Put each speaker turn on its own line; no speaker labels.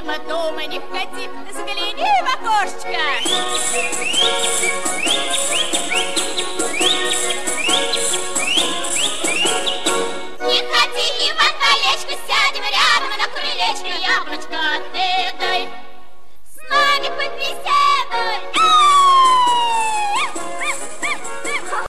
мимо дома не ходи, загляни в окошечко. Не ходи, Иван, колечко, сядем рядом на крылечко, яблочко ты дай, с нами побеседуй.